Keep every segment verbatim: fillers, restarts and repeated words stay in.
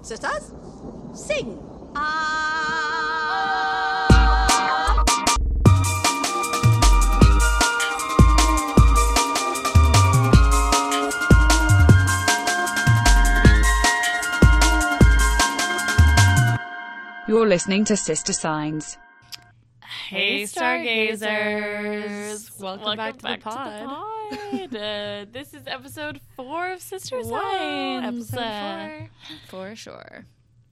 Sisters, sing. Ah. You're listening to Sister Signs. Hey, Stargazers! Welcome, Welcome back, to, back the pod. to the pod. uh, this is episode four of Sister Whoa, Signs. episode Uh, four. For sure.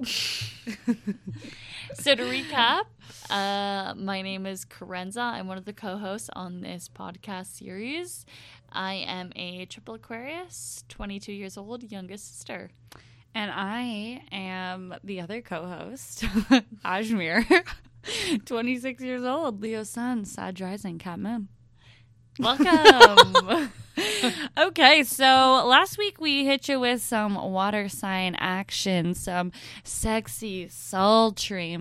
So to recap, uh, my name is Karenza. I'm one of the co-hosts on this podcast series. I am a triple Aquarius, twenty-two years old, youngest sister. And I am the other co-host, Ajmer, twenty-six years old, Leo Sun, Sag Rising, Cat Moon. Welcome. Okay, so last week we hit you with some water sign action, some sexy, sultry,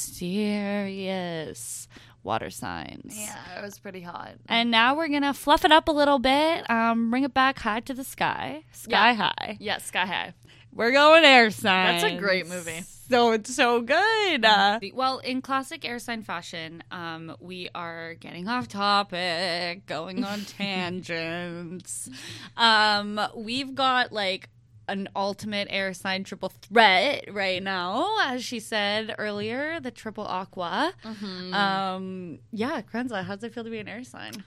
mysterious water signs. Yeah, it was pretty hot. And now we're going to fluff it up a little bit, um, bring it back high to the sky, sky Yeah. high. Yeah, Sky High. We're going air signs. That's a great movie. So it's so good. Uh, well, in classic air sign fashion, um, we are getting off topic, going on tangents. Um, we've got like an ultimate air sign triple threat right now, as she said earlier, the triple aqua. Mm-hmm. Um, yeah, Krenza, how's it feel to be an air sign?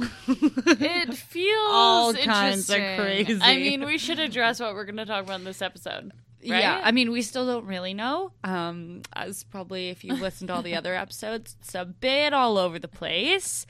It feels All kinds of interesting. crazy. I mean, we should address what we're going to talk about in this episode. Right? Yeah, I mean, we still don't really know. Um, as probably if you've listened to all the other episodes, it's a bit all over the place.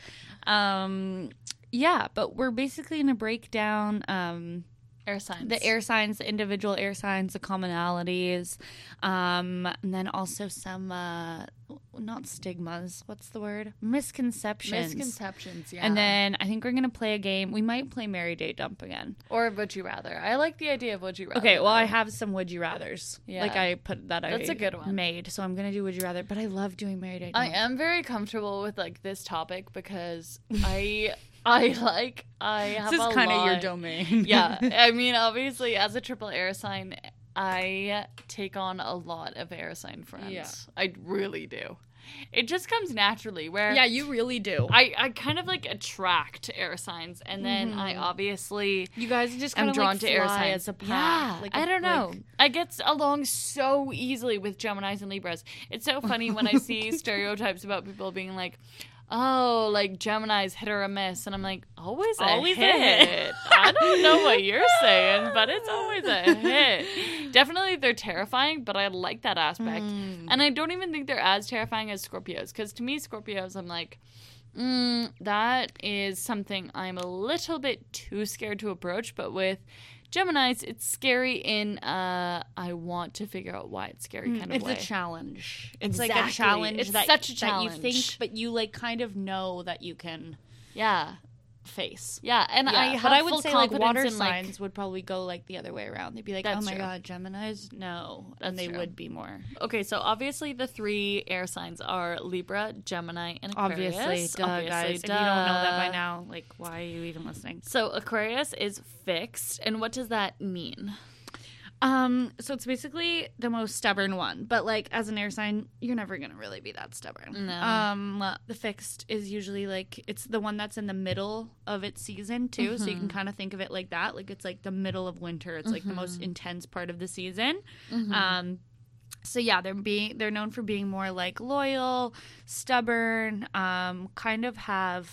Um, yeah, but we're basically going to break down um, Air signs. the air signs, the individual air signs, the commonalities, um, and then also some, uh, not stigmas, what's the word? Misconceptions. Misconceptions, yeah. And then I think we're going to play a game. We might play Mary Date Dump again. Or Would You Rather. I like the idea of Would You Rather. Okay, well, I though. have some Would You Rathers. Yeah. Like I put that I That's a good one. made, so I'm going to do Would You Rather, but I love doing Mary Date I Dump. am very comfortable with, like, this topic because I, I like, I have This a is kind of your lot- domain. Yeah. I mean, obviously, as a triple air sign, I take on a lot of air sign friends. Yeah. I really do. It just comes naturally where... Yeah, you really do. I, I kind of like attract air signs, and then I obviously You guys just am kind of drawn like to air fly signs as a pack. Yeah, Like I a- don't know. like- I get along so easily with Geminis and Libras. It's so funny when I see stereotypes about people being like, "Oh, like Geminis hit or a miss," and I'm like, "Always a Always a hit." hit. I don't know what you're saying, but it's always a hit. Definitely, they're terrifying, but I like that aspect, Mm. and I don't even think they're as terrifying as Scorpios, because to me, Scorpios, I'm like. Mm, that is something I'm a little bit too scared to approach, but with Geminis, it's scary in uh, I want to figure out why it's scary kind of It's way. a challenge. It's like Exactly. a challenge It's that, such a that you challenge. think, but you like kind of know that you can yeah, face. yeah, and Yeah, I have but I would full say like confidence water in, like, signs would probably go like the other way around. They'd be like, That's "Oh my true. god, Geminis, no," That's and they true. would be more. Okay, so obviously the three air signs are Libra, Gemini, and Aquarius. Obviously, duh, Obviously, guys. If duh. you don't know that by now, like, why are you even listening? So Aquarius is fixed, and what does that mean? Um, so it's basically the most stubborn one, but like as an air sign, you're never gonna really be that stubborn. No. Um, the fixed is usually like it's the one that's in the middle of its season too, so you can kind of think of it like that. Like it's like the middle of winter. It's like the most intense part of the season. Um. So yeah, they're being they're known for being more like loyal, stubborn, um, kind of have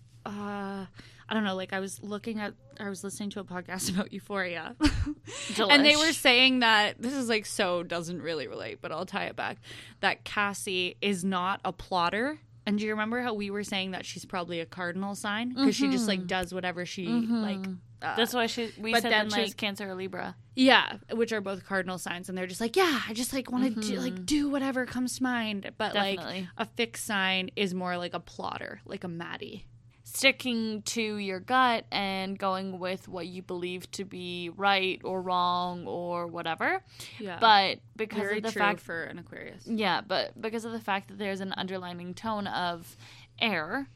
uh I don't know, like I was looking at I was listening to a podcast about Euphoria. And they Delish. were saying that this is like so doesn't really relate, but I'll tie it back. That Cassie is not a plotter. And do you remember how we were saying that she's probably a cardinal sign because she just like does whatever she like uh, That's why she. We but said then, that she was like- Cancer or Libra. yeah, which are both cardinal signs, and they're just like, yeah, I just like want to do, like do whatever comes to mind. But Definitely. like a fixed sign is more like a plotter, like a Maddie. Sticking to your gut and going with what you believe to be right or wrong or whatever. Yeah, But because very of the true fact, for an Aquarius. yeah, but because of the fact that there's an underlining tone of air,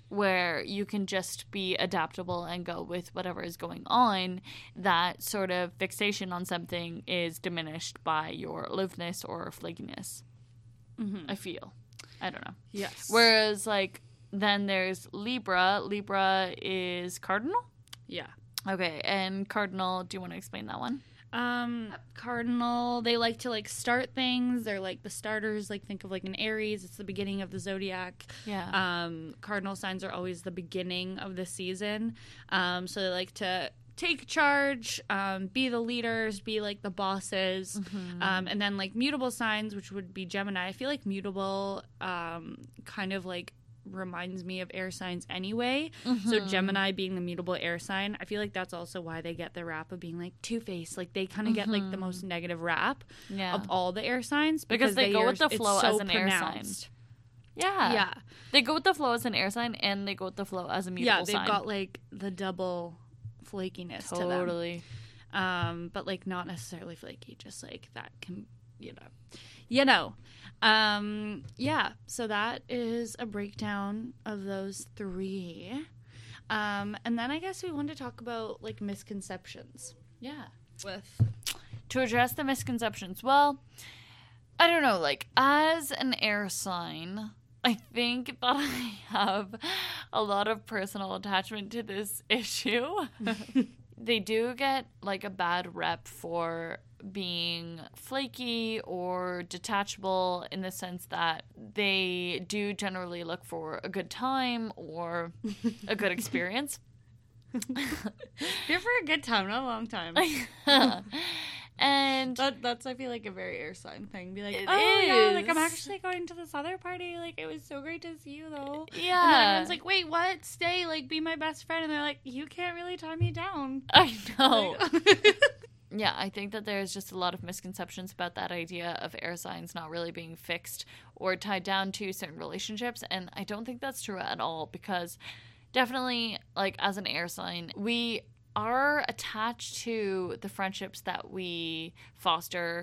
where you can just be adaptable and go with whatever is going on, that sort of fixation on something is diminished by your aloofness or flakiness. Mm-hmm. I feel. I don't know. Yes. Whereas, like, then there's Libra. Libra is cardinal? Yeah. Okay, and cardinal, do you want to explain that one? Um, cardinal, they like to, like, start things. They're, like, the starters. Like, think of, like, an Aries. It's the beginning of the zodiac. Yeah. Um, cardinal signs are always the beginning of the season. Um, so they like to take charge, um, be the leaders, be, like, the bosses. Mm-hmm. Um, and then, like, mutable signs, which would be Gemini. I feel like mutable, um, kind of, like, reminds me of air signs anyway. Mm-hmm. So Gemini being the mutable air sign, I feel like that's also why they get the rap of being like two-faced. Like they kind of mm-hmm. get like the most negative rap yeah. of all the air signs because, because they, they go are, with the flow as so an pronounced. Air sign. Yeah, yeah. They go with the flow as an air sign, and they go with the flow as a mutable sign. Yeah, they've got like the double flakiness totally. to them. Totally. Um, but like not necessarily flaky, just like that can, you know, you know. Um, yeah, so that is a breakdown of those three. Um, and then I guess we wanted to talk about, like, misconceptions. Yeah. With... To address the misconceptions. Well, I don't know, like, as an air sign, I think that I have a lot of personal attachment to this issue. They do get, like, a bad rep for being flaky or detachable in the sense that they do generally look for a good time or a good experience. Here for a good time, not a long time. And that, that's, I feel like, a very air sign thing. Be like, it oh, is. yeah, like, I'm actually going to this other party. Like, it was so great to see you, though. Yeah. And then everyone's like, wait, what? Stay, like, be my best friend. And they're like, you can't really tie me down. I know. Like, yeah, I think that there's just a lot of misconceptions about that idea of air signs not really being fixed or tied down to certain relationships. And I don't think that's true at all because definitely, like, as an air sign, we are attached to the friendships that we foster,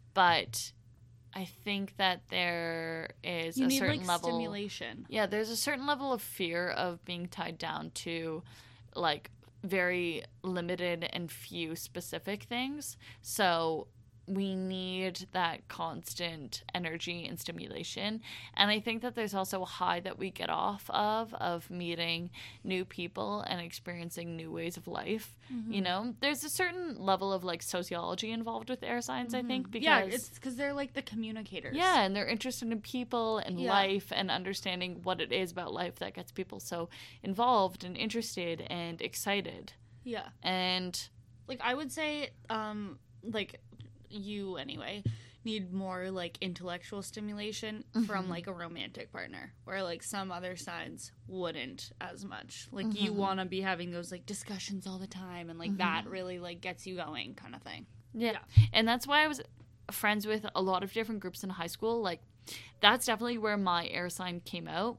but I think that there is you a need, certain like, level stimulation. Yeah, there's a certain level of fear of being tied down to, like, very limited and few specific things. So we need that constant energy and stimulation. And I think that there's also a high that we get off of, of meeting new people and experiencing new ways of life. Mm-hmm. You know, there's a certain level of, like, sociology involved with air signs, mm-hmm. I think, because... Yeah, it's because they're, like, the communicators. Yeah, and they're interested in people and yeah. life and understanding what it is about life that gets people so involved and interested and excited. Yeah. And... Like, I would say, um, like... you anyway need more like intellectual stimulation mm-hmm. from like a romantic partner where like some other signs wouldn't as much. Like mm-hmm. you want to be having those like discussions all the time and like mm-hmm. that really like gets you going kind of thing. Yeah. yeah. And that's why I was friends with a lot of different groups in high school. Like that's definitely where my air sign came out.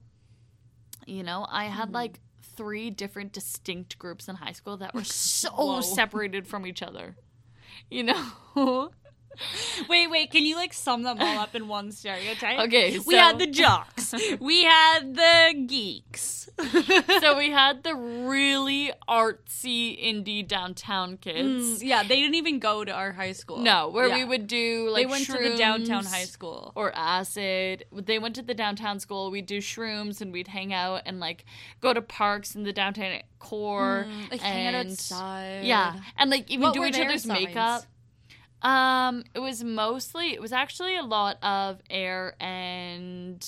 You know, I had mm-hmm. like three different distinct groups in high school that were so separated from each other. You know? Wait, wait, can you, like, sum them all up in one stereotype? Okay, so... We had the jocks. We had the geeks. So we had the really artsy indie downtown kids. Mm, yeah, they didn't even go to our high school. No, where yeah. we would do, like, They went shrooms to the downtown high school. Or acid. They went to the downtown school. We'd do shrooms, and we'd hang out and, like, go to parks in the downtown core. Mm, like, and, hang out outside. Yeah, and, like, even what do each other's signs? makeup. Um, it was mostly, it was actually a lot of air and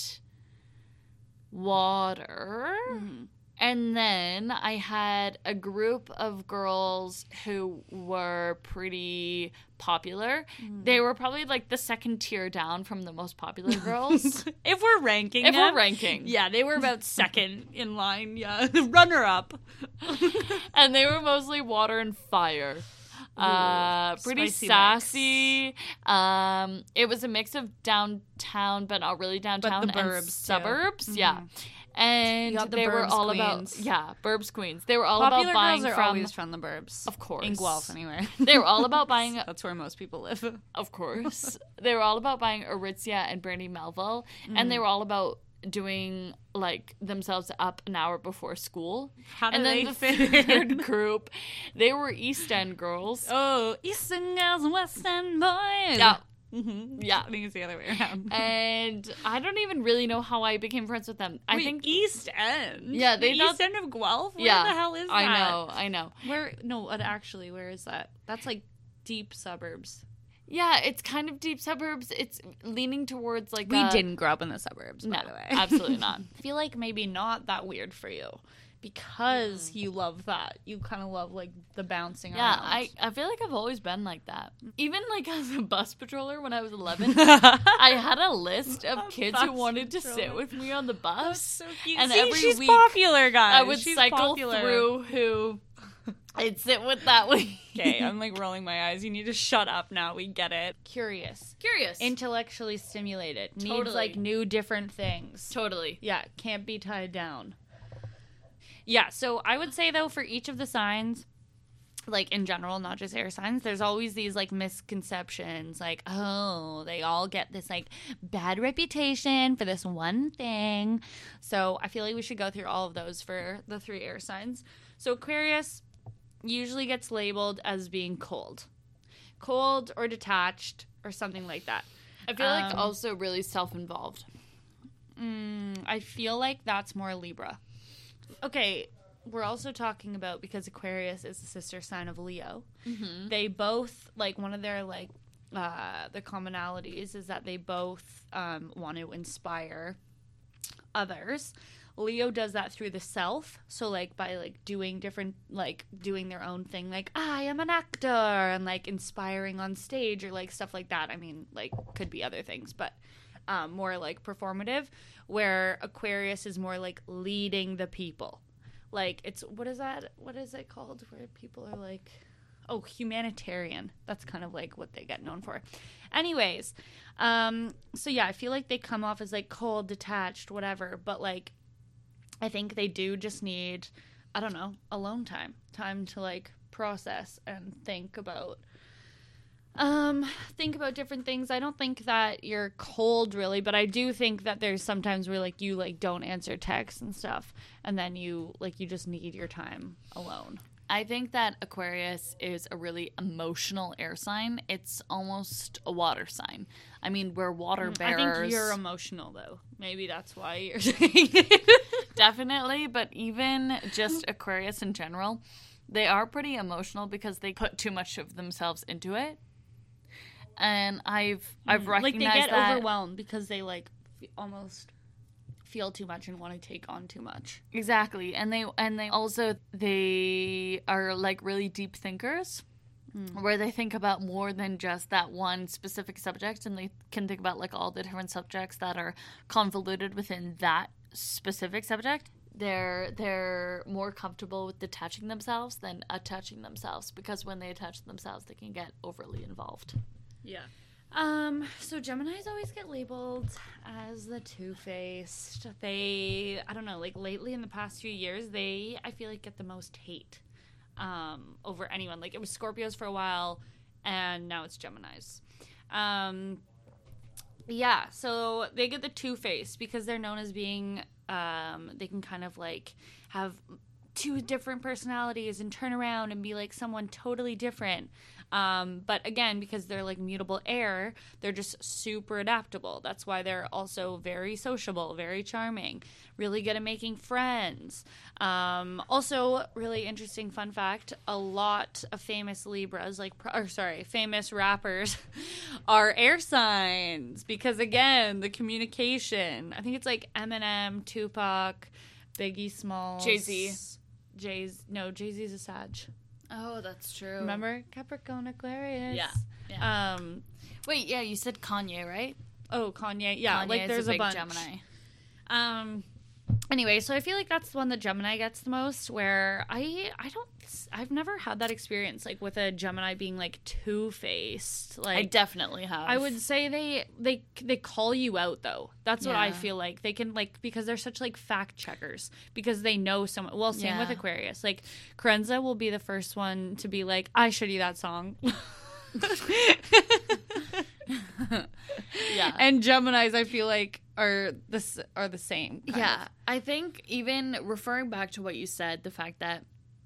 water. Mm-hmm. And then I had a group of girls who were pretty popular. Mm. They were probably like the second tier down from the most popular girls. If we're ranking If them, we're ranking. Yeah, they were about second in line. Yeah, runner up. And they were mostly water and fire. Uh, pretty sassy. Um, it was a mix of downtown, but not really downtown, but the burbs, and suburbs. Mm-hmm. Yeah, and the they were all queens. about yeah, burbs queens. They were all Popular about buying girls are from always from the burbs, of course, in Guelph anyway. They were all about buying. That's where most people live. Of course, they were all about buying Aritzia and Brandy Melville, mm. and they were all about doing like themselves up an hour before school. How do and then they the fit third in? group, they were East End girls. Oh, Eastern girls, West End boys. Yeah. Mm-hmm. Yeah. I think it's the other way around. And I don't even really know how I became friends with them. I Wait, think East End. Yeah, they the thought- East End of Guelph. Where yeah, the hell is that? I know, I know. Where? No, what actually? Where is that? That's like deep suburbs. Yeah, it's kind of deep suburbs. It's leaning towards like We a- didn't grow up in the suburbs, No, by the way. absolutely not. I feel like maybe not that weird for you because you love that. You kind of love like the bouncing Yeah, around. I, I feel like I've always been like that. Even like as a bus patroller when I was eleven, I had a list of A kids who bus wanted to sit patroller. with me on the bus. That's so cute. And See, every she's week popular, guys. I would She's cycle popular. through who I'd sit with that week. Okay, I'm like rolling my eyes. You need to shut up now. We get it. Curious. Curious. Intellectually stimulated. Needs Totally. like new different things. Totally. Yeah, can't be tied down. Yeah, so I would say though for each of the signs, like in general, not just air signs, there's always these like misconceptions like, oh, they all get this like bad reputation for this one thing. So I feel like we should go through all of those for the three air signs. So Aquarius usually gets labeled as being cold. Cold or detached or something like that. I feel like Um, also really self-involved. Mm, I feel like that's more Libra. Okay, we're also talking about, because Aquarius is the sister sign of Leo. Mm-hmm. They both, like, one of their, like, uh, the commonalities is that they both um, want to inspire others. Leo does that through the self, so like by like doing different, like doing their own thing, like I am an actor, and like inspiring on stage or like stuff like that. I mean, like could be other things, but um, more like performative. Where Aquarius is more like leading the people, like it's what is that? What is it called? Where people are like, oh, humanitarian. That's kind of like what they get known for. Anyways, um, so yeah, I feel like they come off as like cold, detached, whatever, but like. I think they do just need, I don't know, alone time. Time to, like, process and think about, um, think about different things. I don't think that you're cold, really, but I do think that there's sometimes where, like, you, like, don't answer texts and stuff, and then you, like, you just need your time alone. I think that Aquarius is a really emotional air sign. It's almost a water sign. I mean, we're water bearers. I think you're emotional, though. Maybe that's why you're saying it. Definitely, but even just Aquarius in general, they are pretty emotional because they put too much of themselves into it. And I've I've Like, recognized they get that overwhelmed because they, like, f- almost feel too much and want to take on too much. exactly, and they and they also they are like really deep thinkers. Where they think about more than just that one specific subject, and they can think about like all the different subjects that are convoluted within that specific subject. They're they're more comfortable with detaching themselves than attaching themselves, because when they attach themselves, they can get overly involved. Yeah. Um, so Geminis always get labeled as the two-faced. They, I don't know, like lately in the past few years, they, I feel like, get the most hate um, over anyone. Like it was Scorpios for a while, and now it's Geminis. Um, yeah, so they get the two-faced because they're known as being, um, they can kind of like have two different personalities and turn around and be like someone totally different. Um, but again, because they're like mutable air, they're just super adaptable. That's why they're also very sociable, very charming, really good at making friends. Um, also, really interesting fun fact, a lot of famous Libras, like, or sorry, famous rappers are air signs because, again, the communication. I think it's like Eminem, Tupac, Biggie Smalls. Jay-Z. Jay's, no, Jay-Z's a Sag. Oh, that's true. Remember? Capricorn, Aquarius. Yeah. yeah. Um. Wait, yeah, you said Kanye, right? Oh, Kanye. Yeah, Kanye like is there's a a, big bunch. Gemini. Um. Anyway, so I feel like that's the one that Gemini gets the most. Where I, I don't, I've never had that experience like with a Gemini being like two faced. Like I definitely have. I would say they they they call you out though. That's what I Yeah. feel like. They can like because they're such like fact checkers because they know someone. Well, same with Yeah. Aquarius. Like Karenza will be the first one to be like, I showed you that song. Yeah. And Geminis, I feel like are the s- are the same. kind Yeah, of. I think even referring back to what you said, the fact that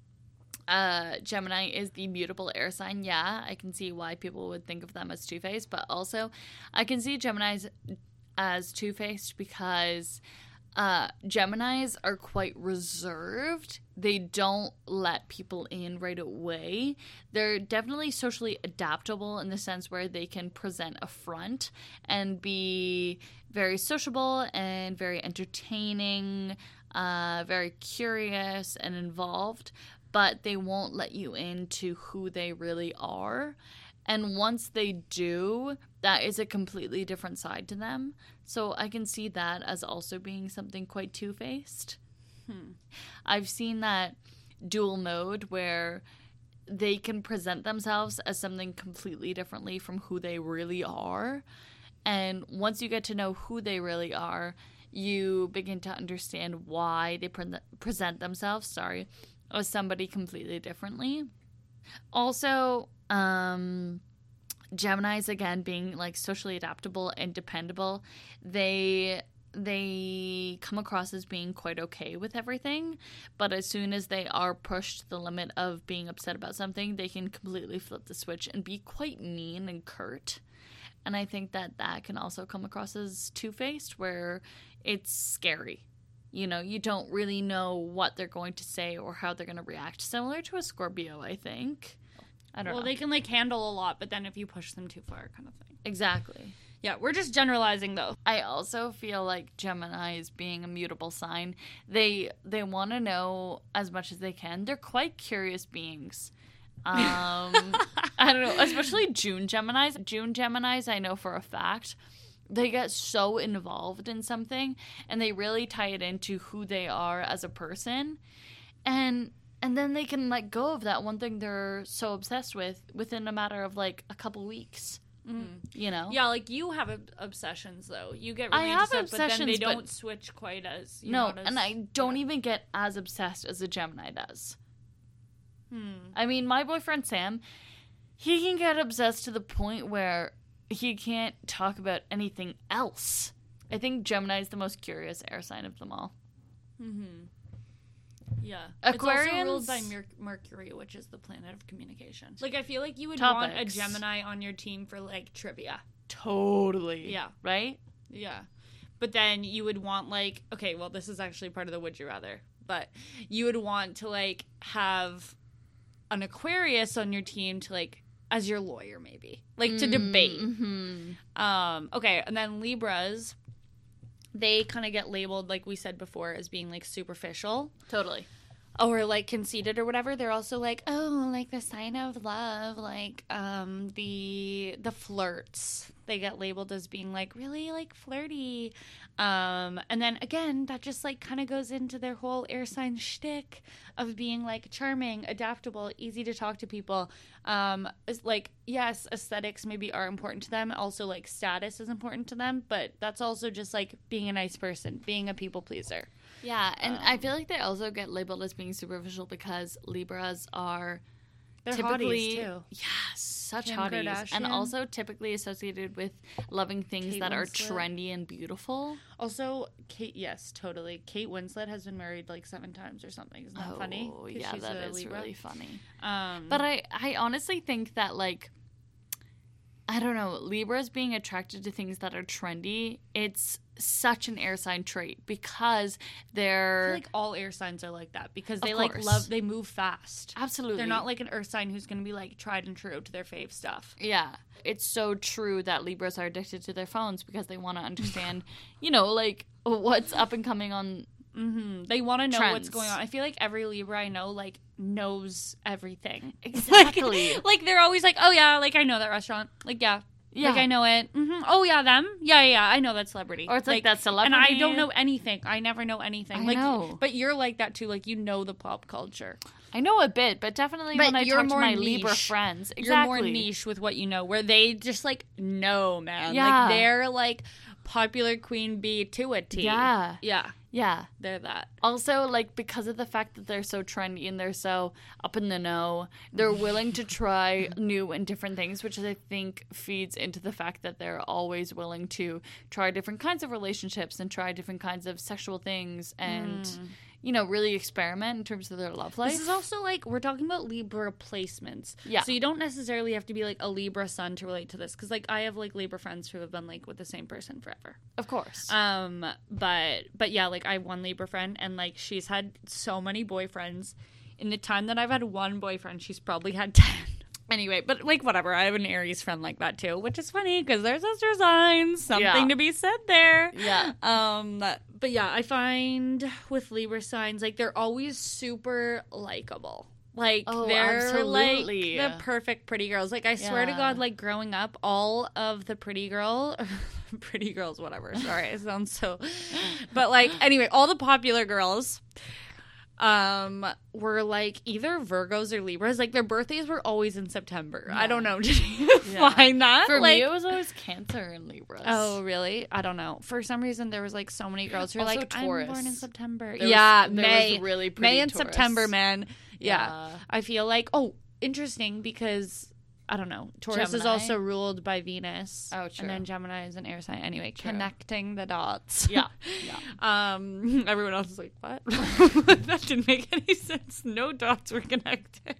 uh, Gemini is the mutable air sign, yeah, I can see why people would think of them as two-faced, but also I can see Geminis as two-faced because uh, Geminis are quite reserved. They don't let people in right away. They're definitely socially adaptable in the sense where they can present a front and be very sociable and very entertaining, uh, very curious and involved, but they won't let you into who they really are. And once they do, that is a completely different side to them. So I can see that as also being something quite two-faced. Hmm. I've seen that dual mode where they can present themselves as something completely differently from who they really are. And once you get to know who they really are, you begin to understand why they pre- present themselves, sorry, as somebody completely differently. Also, um, Geminis, again, being like socially adaptable and dependable, they they come across as being quite okay with everything, but as soon as they are pushed to the limit of being upset about something, they can completely flip the switch and be quite mean and curt. And I think that that can also come across as two-faced, where it's scary. You know, you don't really know what they're going to say or how they're going to react. Similar to a Scorpio, I think. I don't well, know. they can like handle a lot, but then if you push them too far, kind of thing. Exactly. Yeah, we're just generalizing though. I also feel like Geminis, being a mutable sign, they they want to know as much as they can. They're quite curious beings. Um, I don't know, especially June Geminis. June Geminis, I know for a fact, they get so involved in something and they really tie it into who they are as a person. And and then they can let go of that one thing they're so obsessed with within a matter of like a couple weeks. Mm. You know? Yeah, like you have ob- obsessions though. You get I really have obsessed, but then they obsessions, but- don't switch quite as you're No, not as- and I don't yeah. even get as obsessed as a Gemini does. Hmm. I mean, my boyfriend Sam, he can get obsessed to the point where he can't talk about anything else. I think Gemini is the most curious air sign of them all. Mm-hmm. Yeah. Aquarians- It's also ruled by Mer- Mercury, which is the planet of communication. Like, I feel like you would want a Topics. Gemini on your team for, like, trivia. Totally. Yeah. Right? Yeah. But then you would want, like, okay, well, this is actually part of the Would You Rather, but you would want to, like, have an Aquarius on your team to, like, as your lawyer, maybe. Like, to debate. Mm-hmm. Um, okay, and then Libras, they kind of get labeled, like we said before, as being, like, superficial. Totally. Or like conceited or whatever. They're also like, oh, like the sign of love, like um the the flirts. They get labeled as being like really like flirty. Um and then again, that just like kind of goes into their whole air sign shtick of being like charming, adaptable, easy to talk to people. Um it's like, yes, aesthetics maybe are important to them. Also like status is important to them, but that's also just like being a nice person, being a people pleaser. Yeah, and I feel like they also get labeled as being superficial because Libras are They're typically, hotties too. yeah, such Kim hotties, Kardashian. and also typically associated with loving things Kate that are Winslet. trendy and beautiful. Also, Kate, yes, totally. Kate Winslet has been married like seven times or something. Isn't that funny? Oh, 'Cause yeah, she's that a is Libra. really funny. Um, But I, I honestly think that, like, I don't know, Libras being attracted to things that are trendy, it's such an air sign trait because I they're feel like all air signs are like that because they Of like course. love, they move fast. absolutely They're not like an earth sign who's going to be like tried and true to their fave stuff. Yeah, it's so true that Libras are addicted to their phones because they want to understand, you know, like what's up and coming on. Mm-hmm. They want to know what's Trends. going on. I feel like every Libra I know like knows everything. Exactly. Like, like they're always like, oh yeah, like I know that restaurant. Like yeah. Yeah. Like I know it. Mm-hmm. Oh yeah, them. Yeah, yeah, yeah. I know that celebrity. Or it's like that celebrity. And I don't know anything. I never know anything. I like, know. But you're like that too. Like you know the pop culture. I know a bit, but definitely But when I you're talk to more my niche. Libra friends, exactly. You're more niche with what you know, where they just like know, man. Yeah. Like they're like popular queen bee to a T. Yeah. Yeah. Yeah. They're that. Also, like, because of the fact that they're so trendy and they're so up in the know, they're willing to try new and different things, which I think feeds into the fact that they're always willing to try different kinds of relationships and try different kinds of sexual things and, mm. you know, really experiment in terms of their love life. This is also, like, we're talking about Libra placements. Yeah. So you don't necessarily have to be, like, a Libra sun to relate to this. Because, like, I have, like, Libra friends who have been, like, with the same person forever. Of course. Um, but, but yeah, like, I have one Libra friend, and, like, she's had so many boyfriends. In the time that I've had one boyfriend, she's probably had ten. Anyway, but, like, whatever. I have an Aries friend like that, too, which is funny because they're sister signs. Something Yeah. to be said there. Yeah. Um, but, yeah, I find with Libra signs, like, they're always super likable. Like, Oh, they're, absolutely. like, the perfect pretty girls. Like, I swear to Yeah. God, like, growing up, all of the pretty girl... pretty girls, whatever. Sorry, it sounds so... But, like, anyway, all the popular girls... Um, were like either Virgos or Libras. Like their birthdays were always in September. Yeah. I don't know. Did you Yeah. find that? For like, me, it was always Cancer and Libras. oh, really? I don't know. For some reason, there was like so many girls who were Also like, Taurus. I'm born in September. There yeah, was, there May. was really pretty May and Taurus. September, man. Yeah. Yeah. I feel like, oh, interesting because, I don't know. Taurus is Gemini? also ruled by Venus. Oh, true. And then Gemini is an air sign. Anyway, True. connecting the dots. Yeah. Yeah. Um, everyone else is like, what? That didn't make any sense. No dots were connected.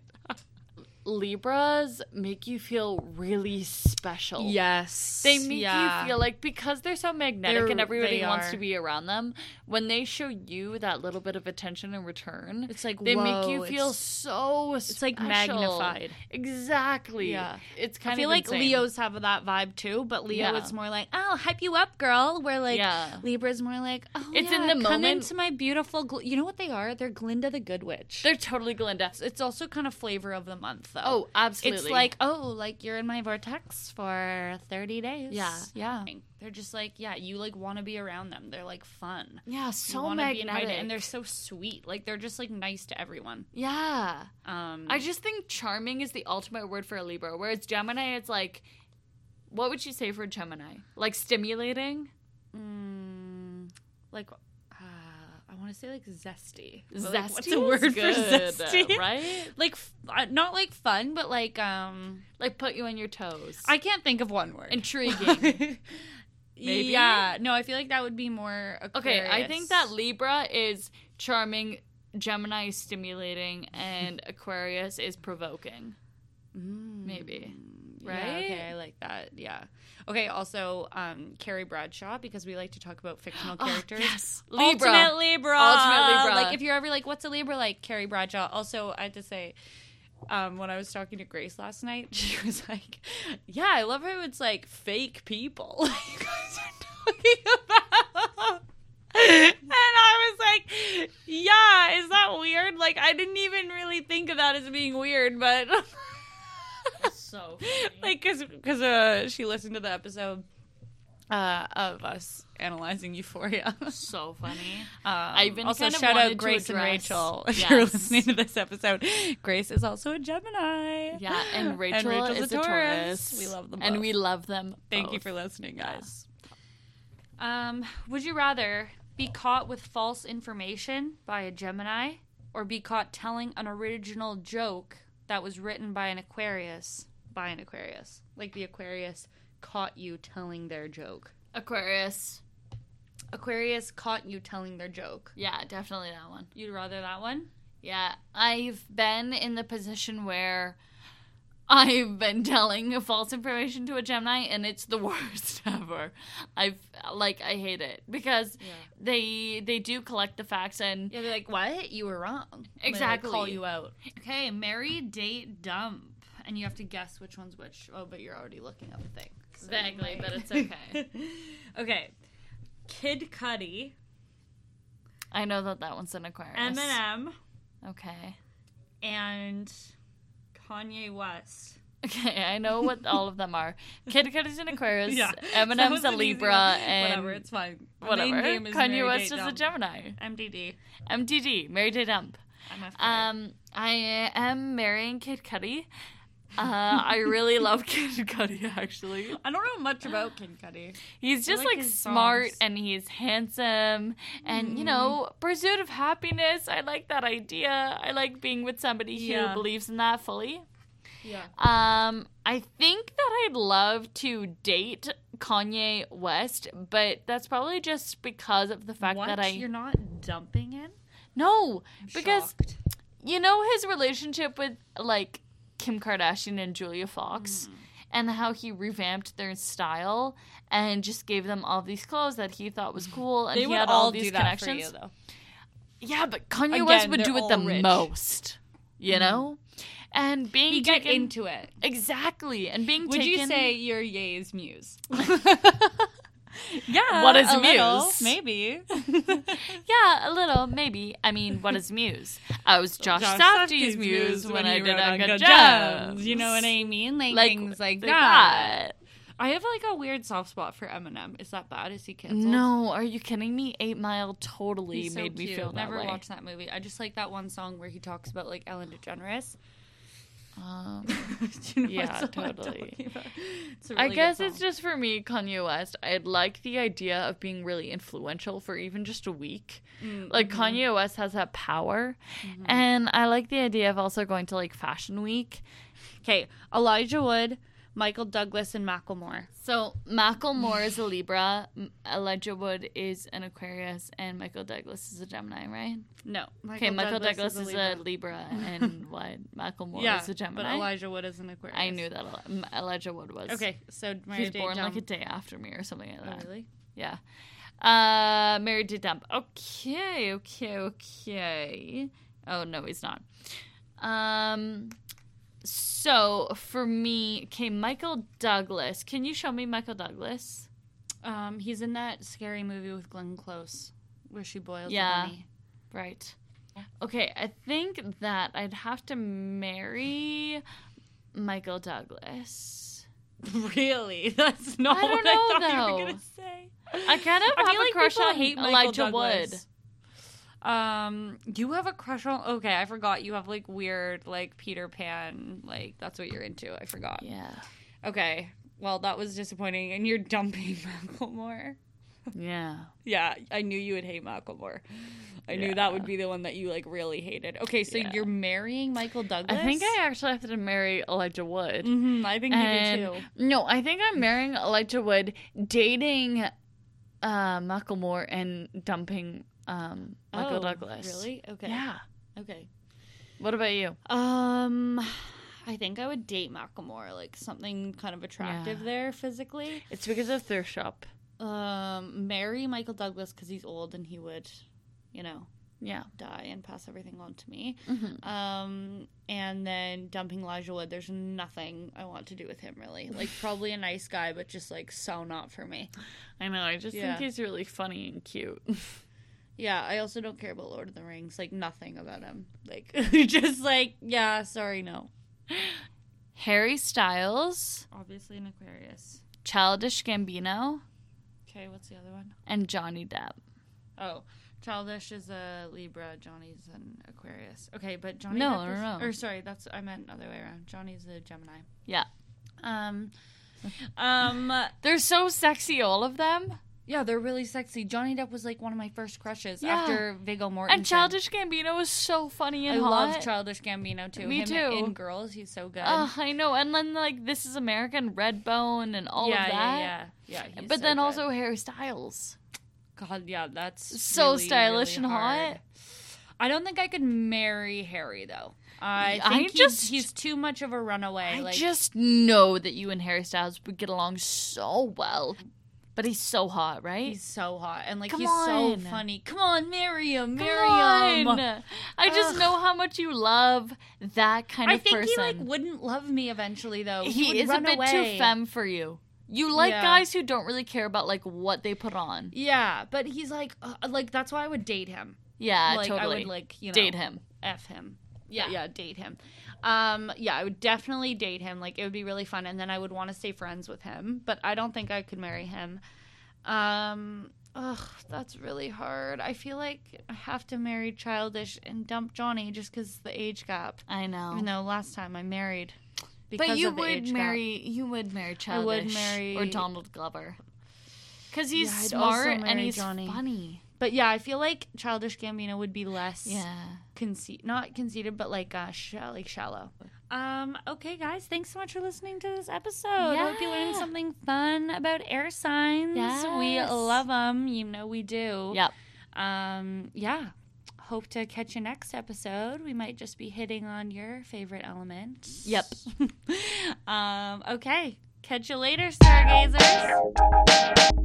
Libras make you feel really special. Yes. They make yeah. you feel like, because they're so magnetic They're- and everybody they wants are. to be around them, when they show you that little bit of attention in return, It's like, they make you whoa, feel it's- so It's like special. magnified. Exactly. Yeah. It's kind I feel of like insane. Leos have that vibe too, but Leo Yeah. is more like, oh, hype you up, girl. Where like Yeah. Libra's more like, oh, It's yeah, in the come moment. into my beautiful. Gl-. You know what they are? They're Glinda the Good Witch. They're totally Glinda. It's also kind of flavor of the month, though. Oh, absolutely. It's like, oh, like you're in my vortex for thirty days. Yeah. Yeah. They're just like, yeah, you like want to be around them. They're like fun. yeah, You so wanna be magnetic. invited, and they're so sweet. Like they're just like nice to everyone. yeah. Um, I just think charming is the ultimate word for a Libra, whereas Gemini, it's like, what would you say for Gemini? Like stimulating? mm, like, uh, I want to say like zesty. But, Zesty like, what's the is word for good, zesty? right? Like, f- uh, not like fun, but like, um, Like put you on your toes. I can't think of one word. Intriguing. Maybe? Yeah. No, I feel like that would be more Okay, I Aquarius. think that Libra is charming, Gemini is stimulating, and Aquarius is provoking. Mm. Maybe. Yeah, Right? okay, I like that. Yeah. Okay, also, um, Carrie Bradshaw, because we like to talk about fictional Oh, characters. yes. Libra. Ultimate Libra. Ultimate Libra. Like, if you're ever like, what's a Libra like? Carrie Bradshaw. Also, I had to say, um, when I was talking to Grace last night, she was like, yeah, I love how it's like fake people you guys are talking about. And I was like, yeah, is that weird? Like, I didn't even really think of that as being weird, but... So like, because because uh, she listened to the episode uh, of us analyzing Euphoria. so funny. Um, I even also kind of shout wanted out to Grace and address- Rachel if Yes. you're listening to this episode. Grace is also a Gemini. Yeah, and Rachel Rachel's is a Taurus. We love them And both. we love them Thank both. you for listening, guys. Um, would you rather be caught with false information by a Gemini or be caught telling an original joke that was written by an Aquarius? By an Aquarius. Like the Aquarius caught you telling their joke. Aquarius. Aquarius caught you telling their joke. Yeah, definitely that one. You'd rather that one? Yeah, I've been in the position where I've been telling false information to a Gemini, and it's the worst ever. I've like I hate it because Yeah. they they do collect the facts and Yeah, they're like, what? You were wrong. Exactly. They, like, call you out. Okay, marry, date, dump. And you have to guess which one's which. Oh, but you're already looking up a thing. So vaguely, you but might- it's okay. Okay. Kid Cudi, I know that that one's an Aquarius. Eminem, Okay. and Kanye West. Okay, I know what all of them are. Kid Cudi's an Aquarius. That Eminem's was a an easy Libra, one. and Whatever, it's fine. My whatever. main game is marry, Kanye West date, is a dump. Gemini. M D D. M D D, Mary J. Dump. M F K. Um, I am marrying Kid Cudi I really love Kid Cudi, actually. I don't know much about Kid Cudi. He's just, I like like, his smart, songs. and he's handsome, and, you know, pursuit of happiness. I like that idea. I like being with somebody Yeah. who believes in that fully. Yeah. Um, I think that I'd love to date Kanye West, but that's probably just because of the fact What? that I... You're not dumping him? No, because... Shocked. You know his relationship with, like, Kim Kardashian and Julia Fox, Mm. and how he revamped their style and just gave them all these clothes that he thought was cool, and They he would had all all these do that connections. for you, though. Yeah, but Kanye Again, West would they're do it all the rich. most, you know? And being You get taken... into it. Exactly, and being Would taken... you say you're Ye's muse? Yeah. What is a Muse? little, maybe. Yeah, a little, maybe. I mean, what is Muse? I was Josh, Josh Safdie's Safdie's Muse when, I he did wrote Uncut Uncut Gems. Gems. You know what I mean? Like, Like things like like that. I have like a weird soft spot for Eminem. Is that bad? Is he canceled? No, are you kidding me? Eight Mile totally He's so made me cute. feel that Never way. watched that movie. I just like that one song where he talks about like Ellen DeGeneres. Um, Do you know Yeah, what song I'm totally. talking about? It's a I really guess good it's song. just for me, Kanye West. I like the idea of being really influential for even just a week. Mm, Like mhm. Kanye West has that power, Mhm. and I like the idea of also going to like Fashion Week. Okay, Elijah Wood, Michael Douglas, and Macklemore. So Macklemore is a Libra, M- Elijah Wood is an Aquarius, and Michael Douglas is a Gemini, right? No. Okay, Michael Douglas, is, a Libra. Libra, and what? Macklemore Yeah, is a Gemini. but Elijah Wood is an Aquarius. I knew that Eli- M- Elijah Wood was. Okay, so He's married, date, born like dump. a day after me or something like Oh, that. really? Yeah. Uh, married to dump. Okay, okay, okay. Oh no, he's not. Um, so for me, okay, Michael Douglas. Can you show me Michael Douglas? Um, he's in that scary movie with Glenn Close where she boils Yeah. the bunny. Right. Okay, I think that I'd have to marry Michael Douglas. Really? That's not I don't what know, I thought you though. were gonna say. I kind of I have feel a like crush people on hate Michael Elijah Douglas. Wood. Um, you have a crush on? Okay, I forgot. You have like weird, like Peter Pan. Like that's what you're into. I forgot. Yeah. Okay. Well, that was disappointing. And you're dumping Macklemore. Yeah. Yeah, I knew you would hate Macklemore. I knew Yeah. that would be the one that you like really hated. Okay, so Yeah. you're marrying Michael Douglas? I think I actually have to marry Elijah Wood. Mm-hmm, I think you And- do too. No, I think I'm marrying Elijah Wood, dating uh, Macklemore, and dumping um, Michael Oh, Douglas. Really? Okay. Yeah. Okay. What about you? Um, I think I would date Macklemore. Like something kind of attractive Yeah. there physically. It's because of Thrift Shop. Um, marry Michael Douglas because he's old and he would, you know, Yeah. die and pass everything on to me. Mm-hmm. Um, and then dumping Elijah Wood. There's nothing I want to do with him really. Like probably a nice guy, but just like so not for me. I know. I just Yeah. think he's really funny and cute. Yeah, I also don't care about Lord of the Rings. Like nothing about him. Like just like yeah, sorry, no. Harry Styles, Obviously an Aquarius. Childish Gambino, Okay, what's the other one? and Johnny Depp. Oh, Childish is a Libra. Johnny's an Aquarius. Okay, but Johnny. No, Depp no, is, no. Or sorry, that's I meant other way around. Johnny's a Gemini. Yeah. Um, um, They're so sexy, all of them. yeah, they're really sexy. Johnny Depp was like one of my first crushes Yeah. after Viggo Mortensen. And Childish Gambino is so funny and I hot. love Childish Gambino too. Me Him too. In Girls, he's so good. Ugh, I know. And then, like, This Is American, Redbone, and all yeah, of that. yeah, yeah, yeah. he's But so then good. also Harry Styles. God, yeah, that's So really, stylish really and hard. hot. I don't think I could marry Harry though. I I think he's, just- he's too much of a runaway. I like, just know that you and Harry Styles would get along so well. But he's so hot, right? he's so hot and like Come he's on. so funny. Come on, marry him, Come marry him. on. I just Ugh. know how much you love that kind I of think person. he like wouldn't love me eventually though. He, He would is a run bit away. too femme for you. You like Yeah. guys who don't really care about like what they put on. Yeah, but he's like, uh, like that's why I would date him. Yeah, like totally. I would like you know Date him. F him. Yeah. Yeah, yeah, date him. Um, yeah, I would definitely date him. Like it would be really fun, and then I would want to stay friends with him. But I don't think I could marry him. Um, ugh, that's really hard. I feel like I have to marry Childish and dump Johnny just because the age gap. I know. Even though last time I married because But you of the would age gap. marry, you would marry Childish marry- or Donald Glover. Because he's Yeah, I'd smart also and marry he's Johnny. funny. But yeah, I feel like Childish Gambino would be less Yeah. conceit, not conceited, but like uh, sh- like shallow. Um. Okay, guys, thanks so much for listening to this episode. I hope you learned Yeah. something fun about air signs. We Yes. love them. You know we do. Yep. Um. Yeah. Hope to catch you next episode. We might just be hitting on your favorite element. Yep. um. Okay. Catch you later, stargazers.